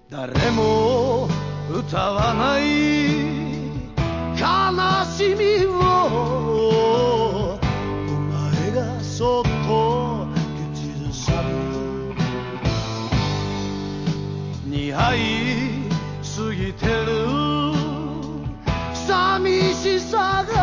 誰も歌わない悲しみをお前がそっと口ずさむ2杯過ぎてる寂しさが